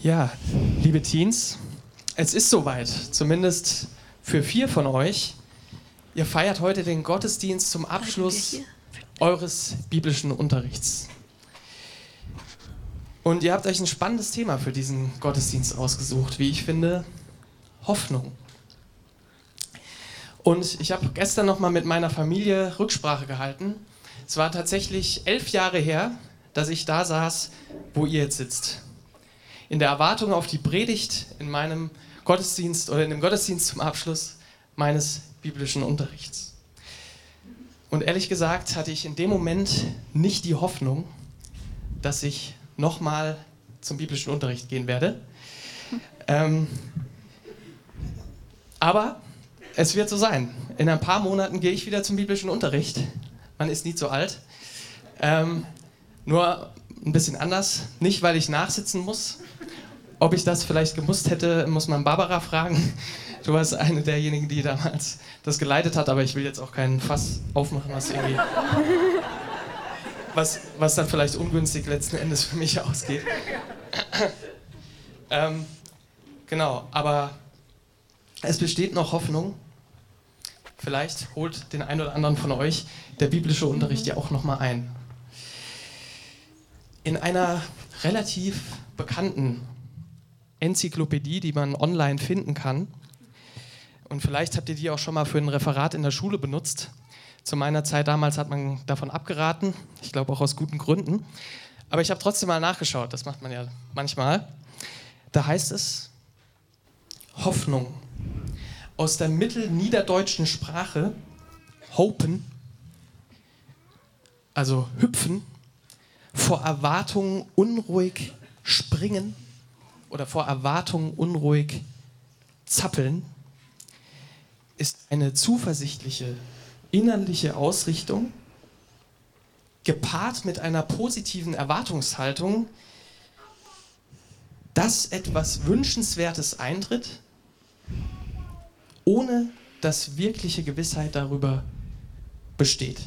Ja, liebe Teens, es ist soweit, zumindest für 4 von euch. Ihr feiert heute den Gottesdienst zum Abschluss eures biblischen Unterrichts. Und ihr habt euch ein spannendes Thema für diesen Gottesdienst ausgesucht, wie ich finde, Hoffnung. Und ich habe gestern noch mal mit meiner Familie Rücksprache gehalten. Es war tatsächlich 11 Jahre her, dass ich da saß, wo ihr jetzt sitzt. In der Erwartung auf die Predigt in meinem Gottesdienst oder in dem Gottesdienst zum Abschluss meines biblischen Unterrichts. Und ehrlich gesagt hatte ich in dem Moment nicht die Hoffnung, dass ich nochmal zum biblischen Unterricht gehen werde. Aber es wird so sein. In ein paar Monaten gehe ich wieder zum biblischen Unterricht. Man ist nie zu alt. Nur ein bisschen anders. Nicht, weil ich nachsitzen muss. Ob ich das vielleicht gemusst hätte, muss man Barbara fragen. Du warst eine derjenigen, die damals das geleitet hat, aber ich will jetzt auch keinen Fass aufmachen, was dann vielleicht ungünstig letzten Endes für mich ausgeht. Genau, aber es besteht noch Hoffnung. Vielleicht holt den einen oder anderen von euch der biblische Unterricht ja auch nochmal ein. In einer relativ bekannten Enzyklopädie, die man online finden kann, und vielleicht habt ihr die auch schon mal für ein Referat in der Schule benutzt. Zu meiner Zeit damals hat man davon abgeraten, ich glaube auch aus guten Gründen. Aber ich habe trotzdem mal nachgeschaut, das macht man ja manchmal. Da heißt es, Hoffnung. Aus der mittelniederdeutschen Sprache, hopen, also hüpfen, vor Erwartungen unruhig springen oder vor Erwartungen unruhig zappeln, ist eine zuversichtliche innerliche Ausrichtung, gepaart mit einer positiven Erwartungshaltung, dass etwas Wünschenswertes eintritt, ohne dass wirkliche Gewissheit darüber besteht.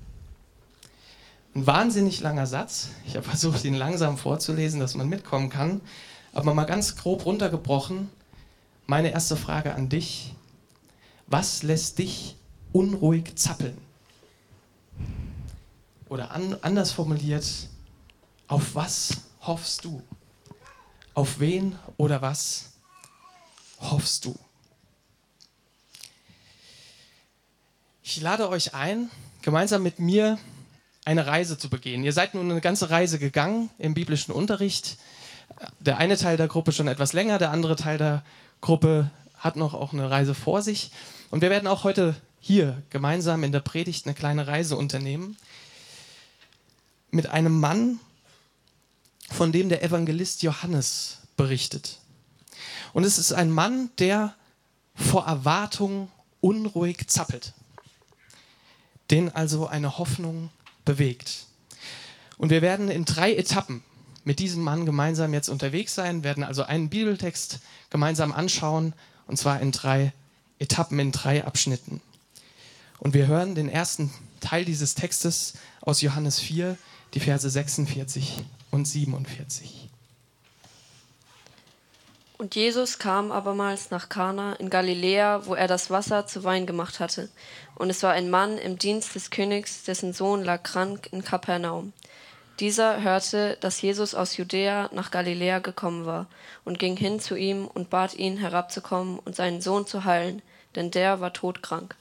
Ein wahnsinnig langer Satz. Ich habe versucht, ihn langsam vorzulesen, dass man mitkommen kann. Aber mal ganz grob runtergebrochen, meine erste Frage an dich: Was lässt dich unruhig zappeln? Oder anders formuliert, auf was hoffst du? Auf wen oder was hoffst du? Ich lade euch ein, gemeinsam mit mir eine Reise zu begehen. Ihr seid nun eine ganze Reise gegangen im biblischen Unterricht. Der eine Teil der Gruppe schon etwas länger, der andere Teil der Gruppe hat noch auch eine Reise vor sich. Und wir werden auch heute hier gemeinsam in der Predigt eine kleine Reise unternehmen mit einem Mann, von dem der Evangelist Johannes berichtet. Und es ist ein Mann, der vor Erwartung unruhig zappelt, den also eine Hoffnung bewegt. Und wir werden in 3 Etappen mit diesem Mann gemeinsam jetzt unterwegs sein, werden also einen Bibeltext gemeinsam anschauen, und zwar in 3 Etappen, in 3 Abschnitten. Und wir hören den ersten Teil dieses Textes aus Johannes 4, die Verse 46 und 47. Und Jesus kam abermals nach Kana in Galiläa, wo er das Wasser zu Wein gemacht hatte. Und es war ein Mann im Dienst des Königs, dessen Sohn lag krank in Kapernaum. Dieser hörte, dass Jesus aus Judäa nach Galiläa gekommen war, und ging hin zu ihm und bat ihn, herabzukommen und seinen Sohn zu heilen, denn der war todkrank.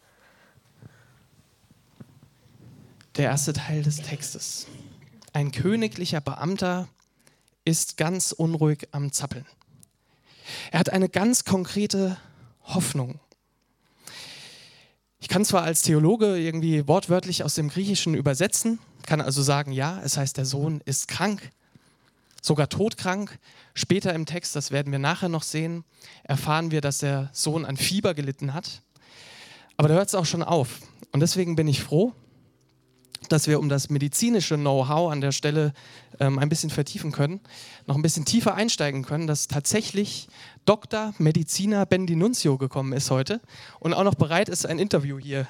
Der erste Teil des Textes. Ein königlicher Beamter ist ganz unruhig am Zappeln. Er hat eine ganz konkrete Hoffnung. Ich kann zwar als Theologe irgendwie wortwörtlich aus dem Griechischen übersetzen, kann also sagen, ja, es heißt, der Sohn ist krank, sogar todkrank. Später im Text, das werden wir nachher noch sehen, erfahren wir, dass der Sohn an Fieber gelitten hat. Aber da hört es auch schon auf. Und deswegen bin ich froh, dass wir, um das medizinische Know-how an der Stelle ein bisschen vertiefen können, noch ein bisschen tiefer einsteigen können, dass tatsächlich Dr. Mediziner Ben D'Annunzio gekommen ist heute und auch noch bereit ist, ein Interview hier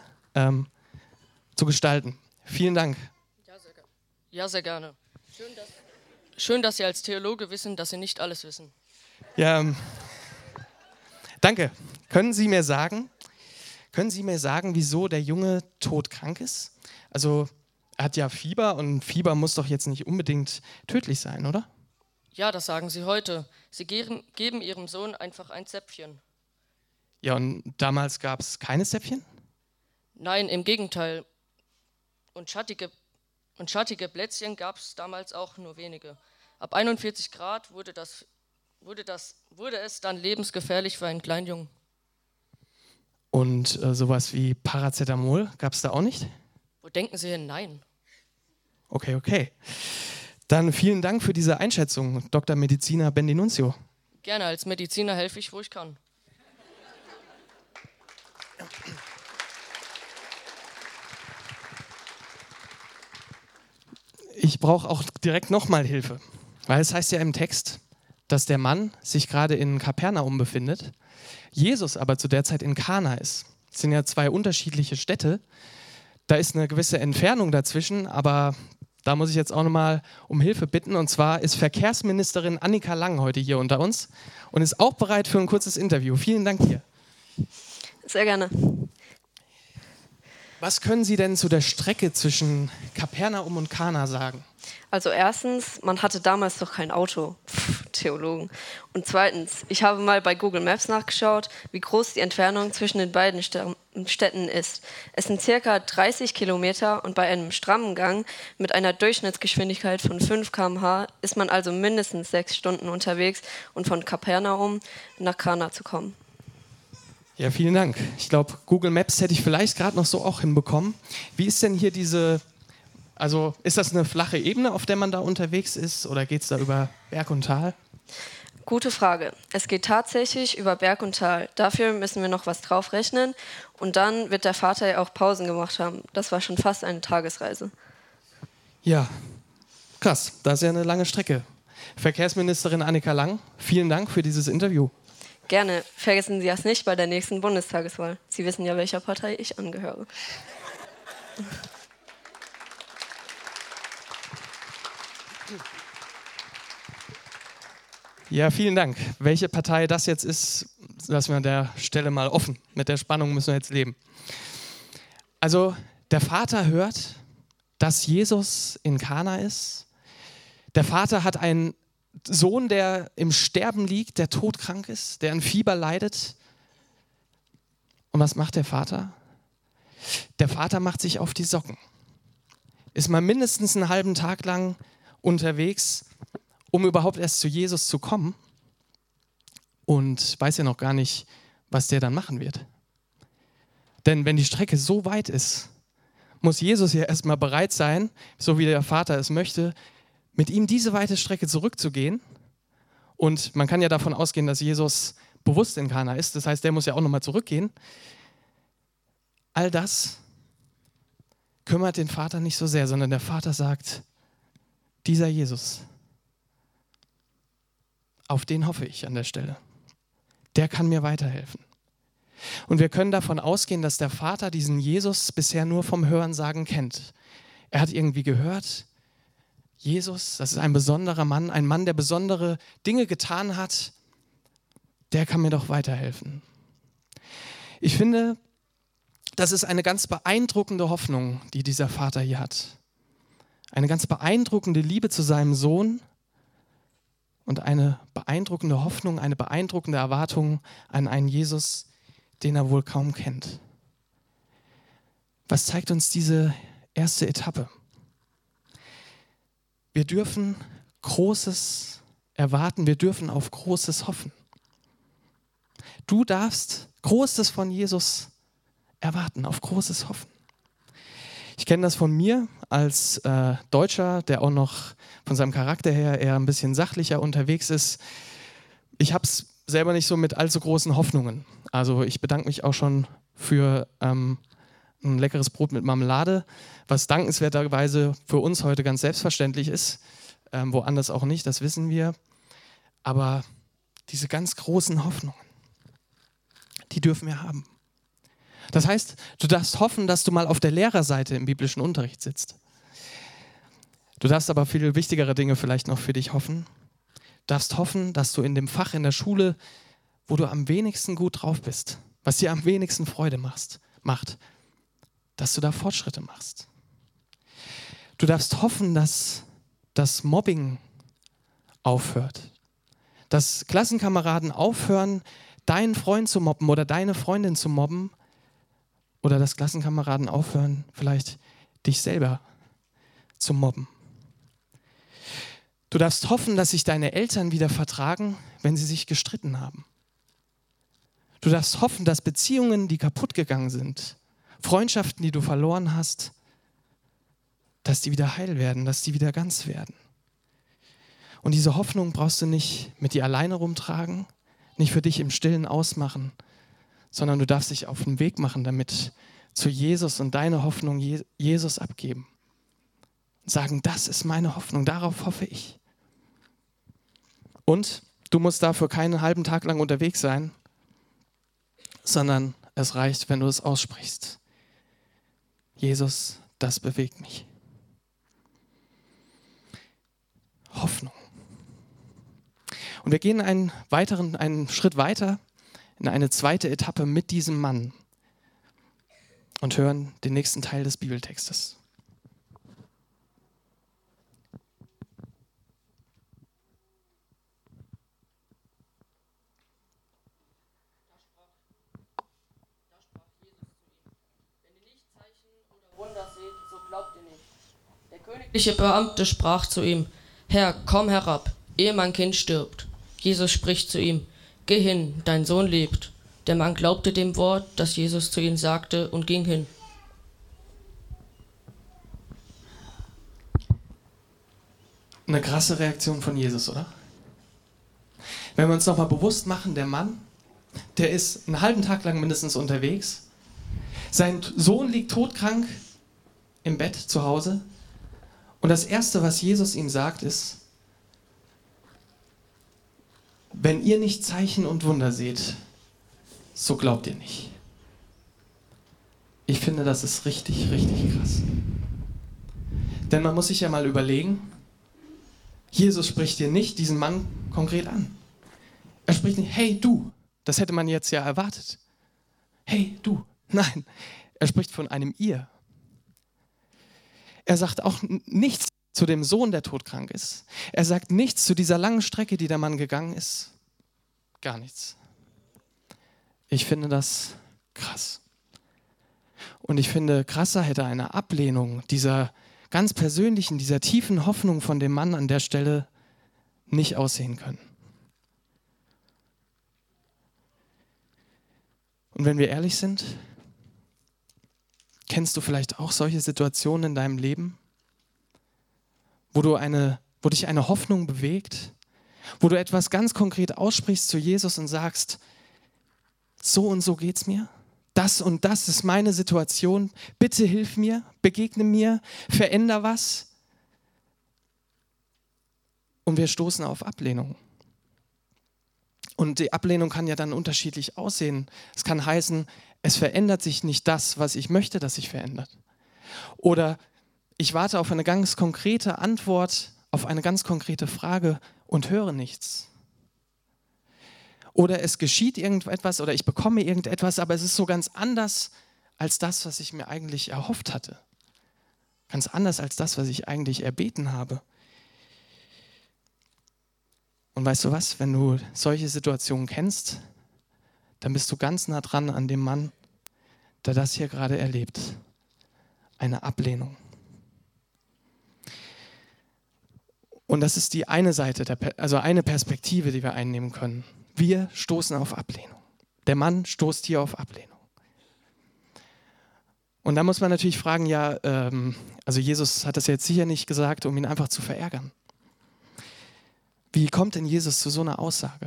zu gestalten. Vielen Dank. Ja, sehr gerne. Schön, dass Schön, dass Sie als Theologe wissen, dass Sie nicht alles wissen. Ja, danke. Können Sie mir sagen, wieso der Junge todkrank ist? Also, er hat ja Fieber und Fieber muss doch jetzt nicht unbedingt tödlich sein, oder? Ja, das sagen Sie heute. Sie geben Ihrem Sohn einfach ein Zäpfchen. Ja, und damals gab es keine Zäpfchen? Nein, im Gegenteil. Und schattige Plätzchen gab es damals auch nur wenige. Ab 41 Grad wurde es dann lebensgefährlich für einen kleinen Jungen. Und sowas wie Paracetamol gab es da auch nicht? Wo denken Sie hin? Nein. Okay. Dann vielen Dank für diese Einschätzung, Dr. Mediziner Bendinunzio. Gerne, als Mediziner helfe ich, wo ich kann. Ich brauche auch direkt nochmal Hilfe, weil es heißt ja im Text, dass der Mann sich gerade in Kapernaum befindet, Jesus aber zu der Zeit in Kana ist. Das sind ja zwei unterschiedliche Städte. Da ist eine gewisse Entfernung dazwischen, aber da muss ich jetzt auch nochmal um Hilfe bitten. Und zwar ist Verkehrsministerin Annika Lang heute hier unter uns und ist auch bereit für ein kurzes Interview. Vielen Dank hier. Sehr gerne. Was können Sie denn zu der Strecke zwischen Kapernaum und Kana sagen? Also erstens, man hatte damals doch kein Auto. Theologen. Und zweitens, ich habe mal bei Google Maps nachgeschaut, wie groß die Entfernung zwischen den beiden Städten ist. Es sind circa 30 Kilometer und bei einem strammen Gang mit einer Durchschnittsgeschwindigkeit von 5 km/h ist man also mindestens 6 Stunden unterwegs, um von Kapernaum nach Kana zu kommen. Ja, vielen Dank. Ich glaube, Google Maps hätte ich vielleicht gerade noch so auch hinbekommen. Wie ist denn hier ist das eine flache Ebene, auf der man da unterwegs ist, oder geht es da über Berg und Tal? Gute Frage. Es geht tatsächlich über Berg und Tal. Dafür müssen wir noch was draufrechnen und dann wird der Vater ja auch Pausen gemacht haben. Das war schon fast eine Tagesreise. Ja, krass. Das ist ja eine lange Strecke. Verkehrsministerin Annika Lang, vielen Dank für dieses Interview. Gerne. Vergessen Sie das nicht bei der nächsten Bundestagswahl. Sie wissen ja, welcher Partei ich angehöre. Ja, vielen Dank. Welche Partei das jetzt ist, lassen wir an der Stelle mal offen. Mit der Spannung müssen wir jetzt leben. Also, der Vater hört, dass Jesus in Kana ist. Der Vater hat einen Sohn, der im Sterben liegt, der todkrank ist, der an Fieber leidet. Und was macht der Vater? Der Vater macht sich auf die Socken. Ist mal mindestens einen halben Tag lang unterwegs, um überhaupt erst zu Jesus zu kommen. Und weiß ja noch gar nicht, was der dann machen wird. Denn wenn die Strecke so weit ist, muss Jesus ja erstmal bereit sein, so wie der Vater es möchte, mit ihm diese weite Strecke zurückzugehen. Und man kann ja davon ausgehen, dass Jesus bewusst in Kana ist. Das heißt, der muss ja auch nochmal zurückgehen. All das kümmert den Vater nicht so sehr, sondern der Vater sagt, dieser Jesus, auf den hoffe ich an der Stelle. Der kann mir weiterhelfen. Und wir können davon ausgehen, dass der Vater diesen Jesus bisher nur vom Hörensagen kennt. Er hat irgendwie gehört, Jesus, das ist ein besonderer Mann, ein Mann, der besondere Dinge getan hat, der kann mir doch weiterhelfen. Ich finde, das ist eine ganz beeindruckende Hoffnung, die dieser Vater hier hat. Eine ganz beeindruckende Liebe zu seinem Sohn und eine beeindruckende Hoffnung, eine beeindruckende Erwartung an einen Jesus, den er wohl kaum kennt. Was zeigt uns diese erste Etappe? Wir dürfen Großes erwarten, wir dürfen auf Großes hoffen. Du darfst Großes von Jesus erwarten, auf Großes hoffen. Ich kenne das von mir als Deutscher, der auch noch von seinem Charakter her eher ein bisschen sachlicher unterwegs ist. Ich habe es selber nicht so mit allzu großen Hoffnungen. Also ich bedanke mich auch schon für ein leckeres Brot mit Marmelade, was dankenswerterweise für uns heute ganz selbstverständlich ist, woanders auch nicht, das wissen wir. Aber diese ganz großen Hoffnungen, die dürfen wir haben. Das heißt, du darfst hoffen, dass du mal auf der Lehrerseite im biblischen Unterricht sitzt. Du darfst aber viel wichtigere Dinge vielleicht noch für dich hoffen. Du darfst hoffen, dass du in dem Fach in der Schule, wo du am wenigsten gut drauf bist, was dir am wenigsten Freude macht, dass du da Fortschritte machst. Du darfst hoffen, dass das Mobbing aufhört, dass Klassenkameraden aufhören, deinen Freund zu mobben oder deine Freundin zu mobben, oder dass Klassenkameraden aufhören, vielleicht dich selber zu mobben. Du darfst hoffen, dass sich deine Eltern wieder vertragen, wenn sie sich gestritten haben. Du darfst hoffen, dass Beziehungen, die kaputt gegangen sind, Freundschaften, die du verloren hast, dass die wieder heil werden, dass die wieder ganz werden. Und diese Hoffnung brauchst du nicht mit dir alleine rumtragen, nicht für dich im Stillen ausmachen, sondern du darfst dich auf den Weg machen, damit zu Jesus und deine Hoffnung Jesus abgeben. Und sagen, das ist meine Hoffnung, darauf hoffe ich. Und du musst dafür keinen halben Tag lang unterwegs sein, sondern es reicht, wenn du es aussprichst. Jesus, das bewegt mich. Hoffnung. Und wir gehen einen Schritt weiter in eine zweite Etappe mit diesem Mann und hören den nächsten Teil des Bibeltextes. Der königliche Beamte sprach zu ihm: Herr, komm herab, ehe mein Kind stirbt. Jesus spricht zu ihm: Geh hin, dein Sohn lebt. Der Mann glaubte dem Wort, das Jesus zu ihm sagte, und ging hin. Eine krasse Reaktion von Jesus, oder? Wenn wir uns nochmal bewusst machen, der Mann, der ist einen halben Tag lang mindestens unterwegs. Sein Sohn liegt todkrank im Bett zu Hause. Und das Erste, was Jesus ihm sagt, ist: Wenn ihr nicht Zeichen und Wunder seht, so glaubt ihr nicht. Ich finde, das ist richtig, richtig krass. Denn man muss sich ja mal überlegen, Jesus spricht hier nicht diesen Mann konkret an. Er spricht nicht, hey du, das hätte man jetzt ja erwartet. Hey du, nein, er spricht von einem ihr. Er sagt auch nichts zu dem Sohn, der todkrank ist. Er sagt nichts zu dieser langen Strecke, die der Mann gegangen ist. Gar nichts. Ich finde das krass. Und ich finde, krasser hätte eine Ablehnung dieser ganz persönlichen, dieser tiefen Hoffnung von dem Mann an der Stelle nicht aussehen können. Und wenn wir ehrlich sind, kennst du vielleicht auch solche Situationen in deinem Leben, wo dich eine Hoffnung bewegt, wo du etwas ganz konkret aussprichst zu Jesus und sagst, so und so geht's mir, das und das ist meine Situation, bitte hilf mir, begegne mir, veränder was. Und wir stoßen auf Ablehnung. Und die Ablehnung kann ja dann unterschiedlich aussehen. Es kann heißen, es verändert sich nicht das, was ich möchte, dass sich verändert. Oder ich warte auf eine ganz konkrete Antwort, auf eine ganz konkrete Frage und höre nichts. Oder es geschieht irgendetwas oder ich bekomme irgendetwas, aber es ist so ganz anders als das, was ich mir eigentlich erhofft hatte. Ganz anders als das, was ich eigentlich erbeten habe. Und weißt du was, wenn du solche Situationen kennst, dann bist du ganz nah dran an dem Mann, der das hier gerade erlebt. Eine Ablehnung. Und das ist die eine Seite, also eine Perspektive, die wir einnehmen können. Wir stoßen auf Ablehnung. Der Mann stoßt hier auf Ablehnung. Und da muss man natürlich fragen, ja, also Jesus hat das jetzt sicher nicht gesagt, um ihn einfach zu verärgern. Wie kommt denn Jesus zu so einer Aussage?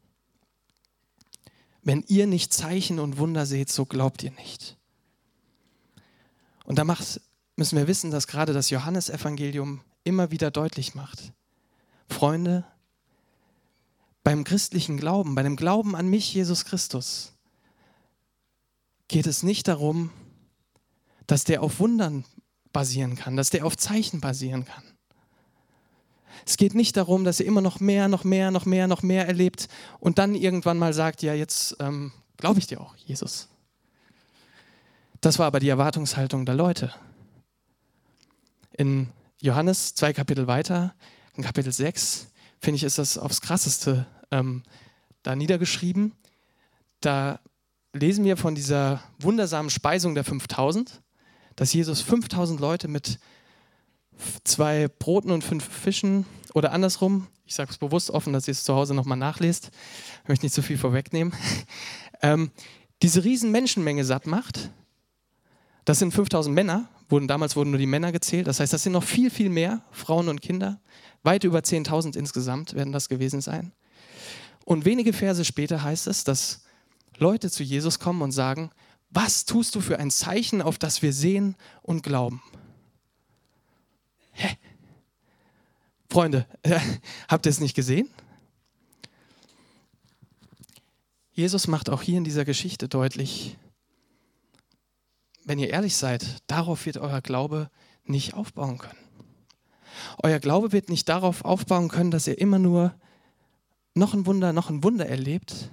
Wenn ihr nicht Zeichen und Wunder seht, so glaubt ihr nicht. Und da müssen wir wissen, dass gerade das Johannesevangelium immer wieder deutlich macht. Freunde, beim christlichen Glauben, bei dem Glauben an mich, Jesus Christus, geht es nicht darum, dass der auf Wundern basieren kann, dass der auf Zeichen basieren kann, Es geht nicht darum, dass ihr immer noch mehr erlebt und dann irgendwann mal sagt, ja, jetzt glaube ich dir auch, Jesus. Das war aber die Erwartungshaltung der Leute. In Johannes 2 Kapitel weiter, in Kapitel 6, finde ich, ist das aufs Krasseste da niedergeschrieben. Da lesen wir von dieser wundersamen Speisung der 5000, dass Jesus 5000 Leute mit 2 Broten und 5 Fischen oder andersrum, ich sage es bewusst offen, dass ihr es zu Hause nochmal nachlest, ich möchte nicht zu viel vorwegnehmen, diese riesen Menschenmenge satt macht. Das sind 5000 Männer, damals wurden nur die Männer gezählt, das heißt, das sind noch viel, viel mehr Frauen und Kinder, weit über 10.000 insgesamt werden das gewesen sein. Und wenige Verse später heißt es, dass Leute zu Jesus kommen und sagen, was tust du für ein Zeichen, auf das wir sehen und glauben? Hä? Freunde, habt ihr es nicht gesehen? Jesus macht auch hier in dieser Geschichte deutlich, wenn ihr ehrlich seid, darauf wird euer Glaube nicht aufbauen können. Euer Glaube wird nicht darauf aufbauen können, dass ihr immer nur noch ein Wunder erlebt.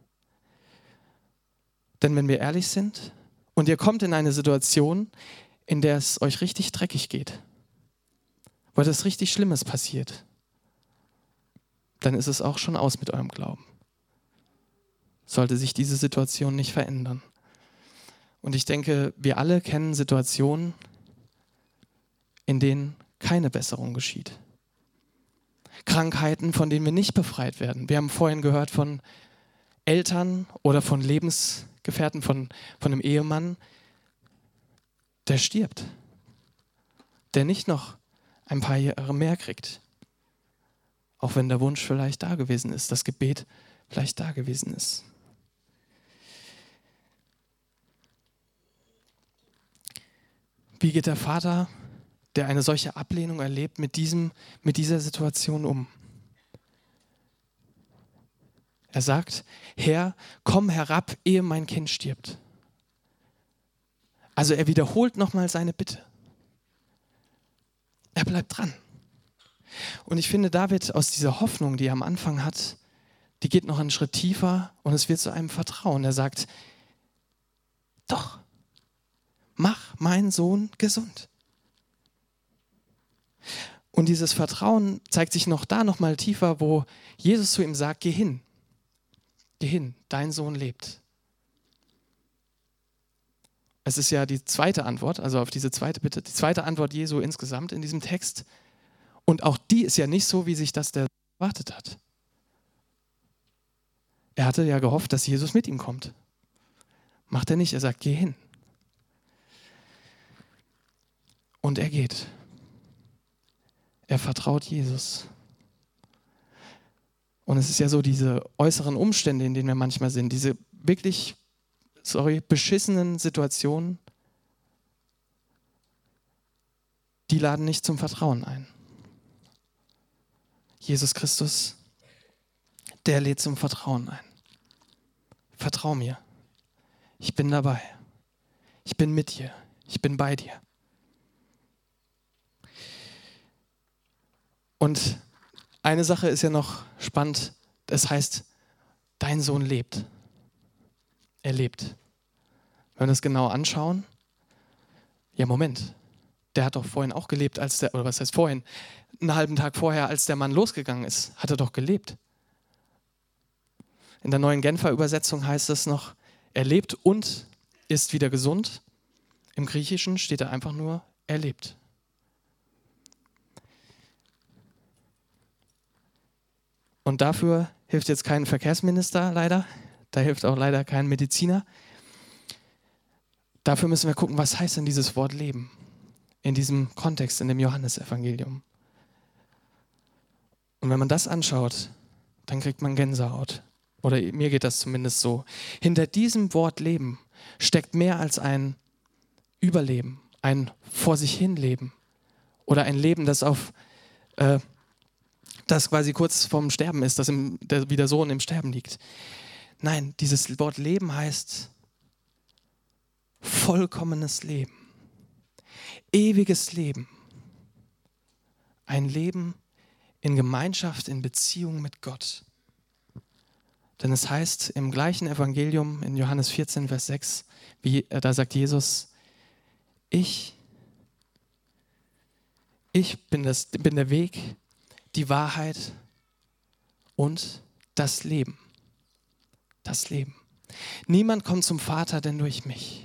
Denn wenn wir ehrlich sind und ihr kommt in eine Situation, in der es euch richtig dreckig geht, wo etwas richtig Schlimmes passiert, dann ist es auch schon aus mit eurem Glauben. Sollte sich diese Situation nicht verändern. Und ich denke, wir alle kennen Situationen, in denen keine Besserung geschieht. Krankheiten, von denen wir nicht befreit werden. Wir haben vorhin gehört von Eltern oder von Lebensgefährten, von einem Ehemann, der stirbt, der nicht noch ein paar Jahre mehr kriegt. Auch wenn der Wunsch vielleicht da gewesen ist, das Gebet vielleicht da gewesen ist. Wie geht der Vater, der eine solche Ablehnung erlebt, mit dieser Situation um? Er sagt, Herr, komm herab, ehe mein Kind stirbt. Also er wiederholt nochmal seine Bitte. Er bleibt dran. Und ich finde, David aus dieser Hoffnung, die er am Anfang hat, die geht noch einen Schritt tiefer und es wird zu einem Vertrauen. Er sagt, doch, mach meinen Sohn gesund. Und dieses Vertrauen zeigt sich noch mal tiefer, wo Jesus zu ihm sagt, geh hin, dein Sohn lebt. Es ist ja die zweite Antwort, also auf diese zweite Bitte, die zweite Antwort Jesu insgesamt in diesem Text. Und auch die ist ja nicht so, wie sich das der erwartet hat. Er hatte ja gehofft, dass Jesus mit ihm kommt. Macht er nicht, er sagt, geh hin. Und er geht. Er vertraut Jesus. Und es ist ja so, diese äußeren Umstände, in denen wir manchmal sind, diese wirklich, beschissenen Situationen, die laden nicht zum Vertrauen ein. Jesus Christus, der lädt zum Vertrauen ein. Vertrau mir. Ich bin dabei. Ich bin mit dir. Ich bin bei dir. Und eine Sache ist ja noch spannend. Das heißt, dein Sohn lebt. Er lebt. Wenn wir das genau anschauen, ja Moment, der hat doch vorhin auch gelebt, oder was heißt vorhin, einen halben Tag vorher, als der Mann losgegangen ist, hat er doch gelebt. In der neuen Genfer Übersetzung heißt es noch, er lebt und ist wieder gesund. Im Griechischen steht da einfach nur, er lebt. Und dafür hilft jetzt kein Verkehrsminister leider, da hilft auch leider kein Mediziner. Dafür müssen wir gucken, was heißt denn dieses Wort Leben in diesem Kontext, in dem Johannesevangelium. Und wenn man das anschaut, dann kriegt man Gänsehaut. Oder mir geht das zumindest so. Hinter diesem Wort Leben steckt mehr als ein Überleben, ein Vor sich hin Leben oder ein Leben, das das quasi kurz vorm Sterben ist, wie der Sohn im Sterben liegt. Nein, dieses Wort Leben heißt vollkommenes Leben, ewiges Leben, ein Leben in Gemeinschaft, in Beziehung mit Gott. Denn es heißt im gleichen Evangelium in Johannes 14, Vers 6, da sagt Jesus, ich bin der Weg, die Wahrheit und das Leben. Das Leben. Niemand kommt zum Vater, denn durch mich.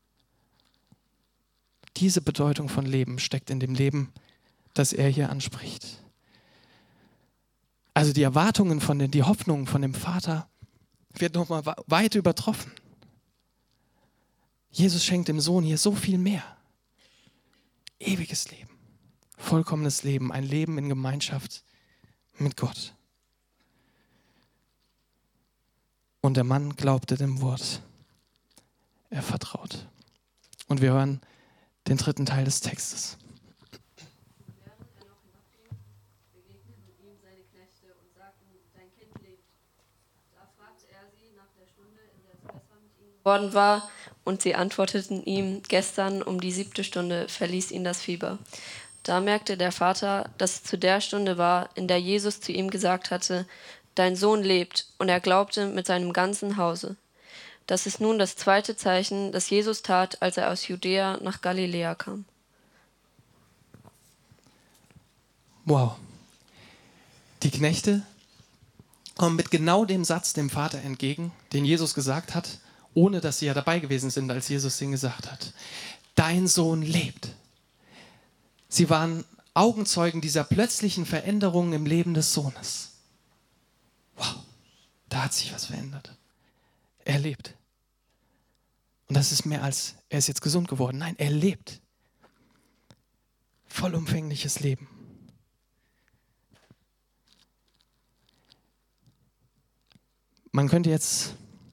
Diese Bedeutung von Leben steckt in dem Leben, das er hier anspricht. Also die Erwartungen die Hoffnungen von dem Vater wird nochmal weit übertroffen. Jesus schenkt dem Sohn hier so viel mehr. Ewiges Leben, vollkommenes Leben, ein Leben in Gemeinschaft mit Gott. Und der Mann glaubte dem Wort. Er vertraut. Und wir hören den dritten Teil des Textes. Worden war, und sie antworteten ihm, gestern um die 7. Stunde verließ ihn das Fieber. Da merkte der Vater, dass es zu der Stunde war, in der Jesus zu ihm gesagt hatte, dein Sohn lebt, und er glaubte mit seinem ganzen Hause. Das ist nun das zweite Zeichen, das Jesus tat, als er aus Judäa nach Galiläa kam. Wow. Die Knechte kommen mit genau dem Satz dem Vater entgegen, den Jesus gesagt hat, ohne dass sie ja dabei gewesen sind, als Jesus ihn gesagt hat. Dein Sohn lebt. Sie waren Augenzeugen dieser plötzlichen Veränderungen im Leben des Sohnes. Wow, da hat sich was verändert. Er lebt. Und das ist mehr als, er ist jetzt gesund geworden. Nein, er lebt. Vollumfängliches Leben. Man könnte jetzt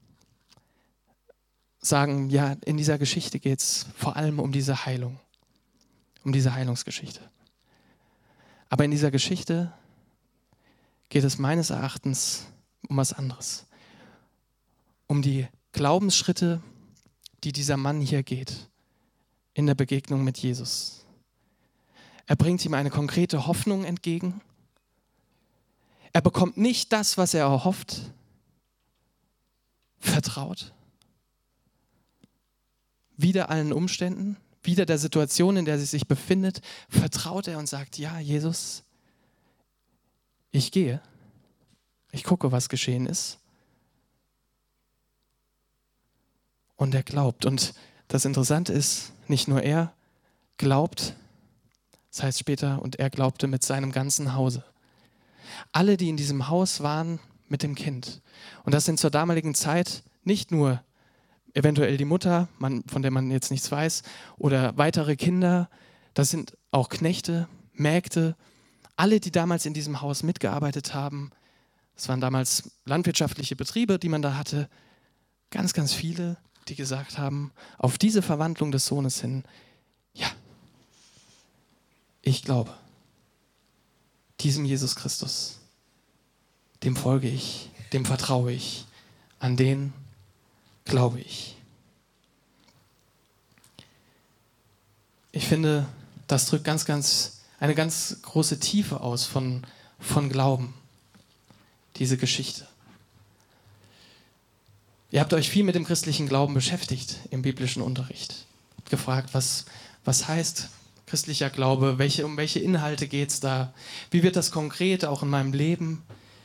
sagen, ja, in dieser Geschichte geht es vor allem um diese Heilung, um diese Heilungsgeschichte. Aber in dieser Geschichte geht es meines Erachtens um was anderes. Um die Glaubensschritte, die dieser Mann hier geht, in der Begegnung mit Jesus. Er bringt ihm eine konkrete Hoffnung entgegen. Er bekommt nicht das, was er erhofft, vertraut. Wider allen Umständen, wider der Situation, in der sie sich befindet, vertraut er und sagt, ja, Jesus, ich gehe. Ich gucke, was geschehen ist. Und er glaubt. Und das Interessante ist, nicht nur er glaubt, das heißt später, und er glaubte mit seinem ganzen Hause. Alle, die in diesem Haus waren, mit dem Kind. Und das sind zur damaligen Zeit nicht nur eventuell die Mutter, von der man jetzt nichts weiß, oder weitere Kinder, das sind auch Knechte, Mägde, alle, die damals in diesem Haus mitgearbeitet haben. Es waren damals landwirtschaftliche Betriebe, die man da hatte. Ganz, ganz viele, die gesagt haben, auf diese Verwandlung des Sohnes hin, ja, ich glaube, diesem Jesus Christus, dem folge ich, dem vertraue ich, an den glaube ich. Ich finde, das drückt eine ganz große Tiefe aus von Glauben, diese Geschichte. Ihr habt euch viel mit dem christlichen Glauben beschäftigt im biblischen Unterricht. Habt gefragt, was heißt christlicher Glaube, um welche Inhalte geht es da, wie wird das konkret auch in meinem Leben?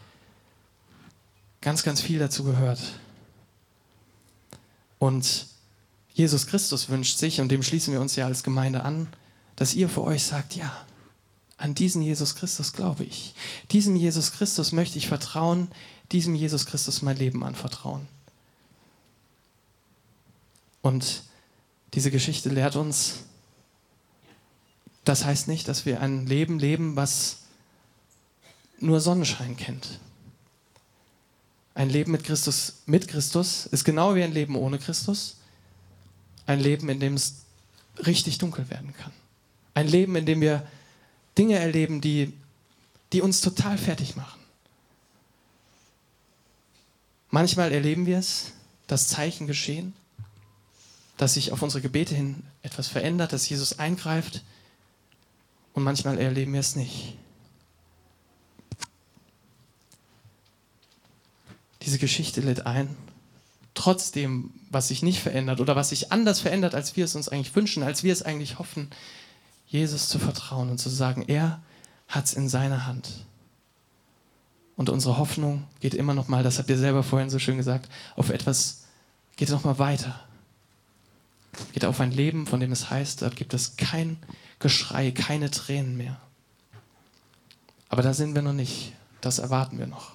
Ganz, ganz viel dazu gehört. Und Jesus Christus wünscht sich, und dem schließen wir uns ja als Gemeinde an, dass ihr für euch sagt, ja, an diesen Jesus Christus glaube ich. Diesem Jesus Christus möchte ich vertrauen, diesem Jesus Christus mein Leben anvertrauen. Und diese Geschichte lehrt uns, das heißt nicht, dass wir ein Leben leben, was nur Sonnenschein kennt. Ein Leben mit Christus ist genau wie ein Leben ohne Christus. Ein Leben, in dem es richtig dunkel werden kann. Ein Leben, in dem wir Dinge erleben, die uns total fertig machen. Manchmal erleben wir es, dass Zeichen geschehen, dass sich auf unsere Gebete hin etwas verändert, dass Jesus eingreift, und manchmal erleben wir es nicht. Diese Geschichte lädt ein, trotzdem, was sich nicht verändert oder was sich anders verändert, als wir es uns eigentlich wünschen, als wir es eigentlich hoffen, Jesus zu vertrauen und zu sagen, er hat es in seiner Hand. Und unsere Hoffnung geht immer noch mal, das habt ihr selber vorhin so schön gesagt, auf etwas, geht noch mal weiter. Geht auf ein Leben, von dem es heißt, dort gibt es kein Geschrei, keine Tränen mehr. Aber da sind wir noch nicht. Das erwarten wir noch.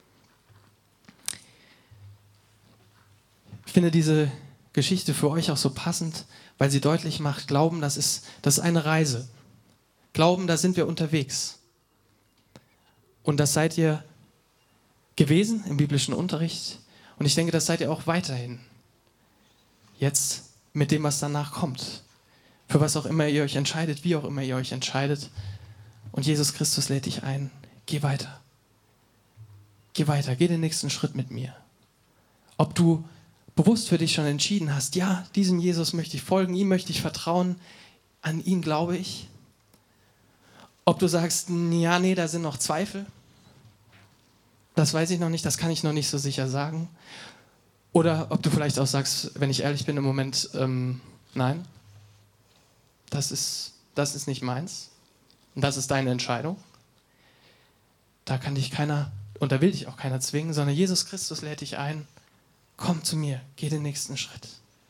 Ich finde diese Geschichte für euch auch so passend, weil sie deutlich macht, Glauben, das ist eine Reise. Glauben, da sind wir unterwegs. Und das seid ihr gewesen im biblischen Unterricht. Und ich denke, das seid ihr auch weiterhin. Jetzt mit dem, was danach kommt. Für was auch immer ihr euch entscheidet, wie auch immer ihr euch entscheidet. Und Jesus Christus lädt dich ein. Geh weiter. Geh weiter, geh den nächsten Schritt mit mir. Ob du bewusst für dich schon entschieden hast, ja, diesem Jesus möchte ich folgen, ihm möchte ich vertrauen, an ihn glaube ich. Ob du sagst, ja, nee, da sind noch Zweifel. Das weiß ich noch nicht, das kann ich noch nicht so sicher sagen. Oder ob du vielleicht auch sagst, wenn ich ehrlich bin, im Moment, nein, das ist nicht meins. Und das ist deine Entscheidung. Da kann dich keiner, und da will dich auch keiner zwingen, sondern Jesus Christus lädt dich ein, komm zu mir, geh den nächsten Schritt.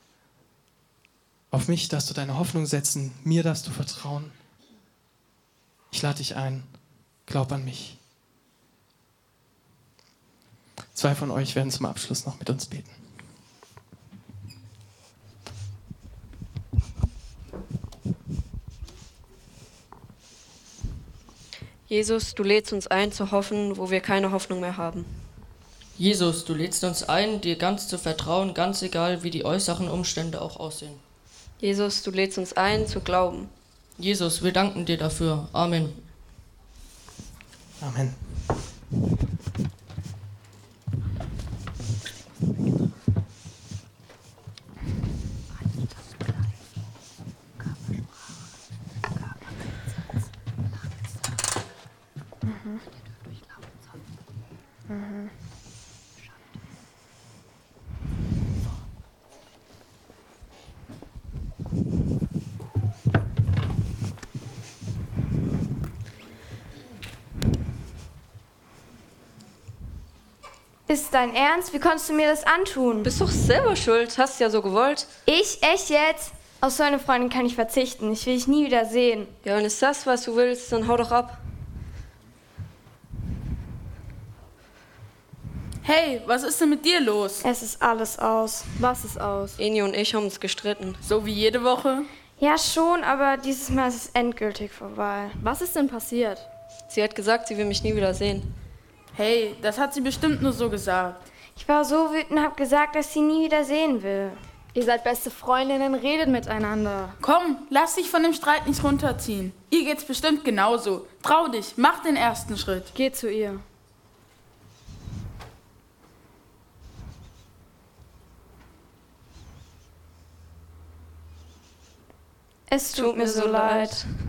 Auf mich darfst du deine Hoffnung setzen, mir darfst du vertrauen. Ich lade dich ein, glaub an mich. 2 von euch werden zum Abschluss noch mit uns beten. Jesus, du lädst uns ein zu hoffen, wo wir keine Hoffnung mehr haben. Jesus, du lädst uns ein, dir ganz zu vertrauen, ganz egal, wie die äußeren Umstände auch aussehen. Jesus, du lädst uns ein zu glauben. Jesus, wir danken dir dafür. Amen. Amen. Ist dein Ernst? Wie konntest du mir das antun? Bist doch selber schuld, hast ja so gewollt. Ich? Echt jetzt? Auf so eine Freundin kann ich verzichten. Ich will dich nie wieder sehen. Ja, wenn es das, was du willst, dann hau doch ab. Hey, was ist denn mit dir los? Es ist alles aus. Was ist aus? Eni und ich haben uns gestritten. So wie jede Woche? Ja, schon, aber dieses Mal ist es endgültig vorbei. Was ist denn passiert? Sie hat gesagt, sie will mich nie wieder sehen. Hey, das hat sie bestimmt nur so gesagt. Ich war so wütend und hab gesagt, dass sie nie wieder sehen will. Ihr seid beste Freundinnen, redet miteinander. Komm, lass dich von dem Streit nicht runterziehen. Ihr geht's bestimmt genauso. Trau dich, mach den ersten Schritt. Geht zu ihr. Es tut mir so leid.